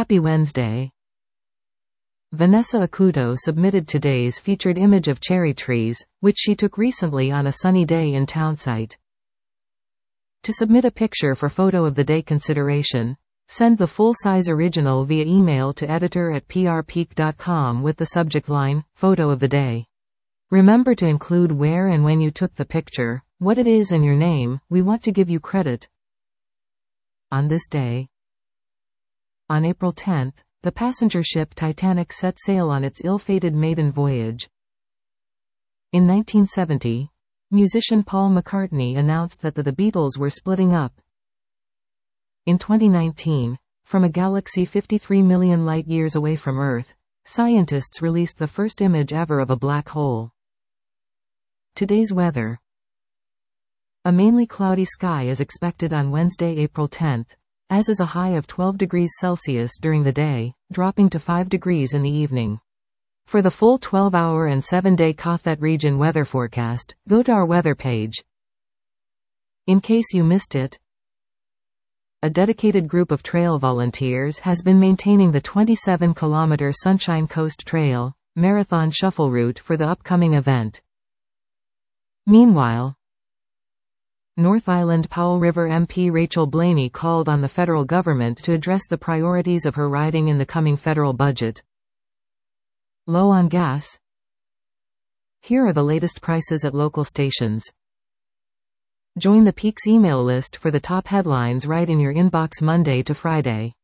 Happy Wednesday. Vanessa Acuto submitted today's featured image of cherry trees, which she took recently on a sunny day in Townsite. To submit a picture for Photo of the Day consideration, send the full-size original via email to editor@prpeak.com with the subject line, Photo of the Day. Remember to include where and when you took the picture, what it is and your name. We want to give you credit. On this day, on April 10th, the passenger ship Titanic set sail on its ill-fated maiden voyage. In 1970, musician Paul McCartney announced that the Beatles were splitting up. In 2019, from a galaxy 53 million light-years away from Earth, scientists released the first image ever of a black hole. Today's weather. A mainly cloudy sky is expected on Wednesday, April 10th, as is a high of 12 degrees Celsius during the day, dropping to 5 degrees in the evening. For the full 12-hour and 7-day Cothet region weather forecast, go to our weather page. In case you missed it, a dedicated group of trail volunteers has been maintaining the 27-kilometer Sunshine Coast Trail marathon shuffle route for the upcoming event. Meanwhile, North Island Powell River MP Rachel Blaney called on the federal government to address the priorities of her riding in the coming federal budget. Low on gas? Here are the latest prices at local stations. Join the Peaks email list for the top headlines right in your inbox Monday to Friday.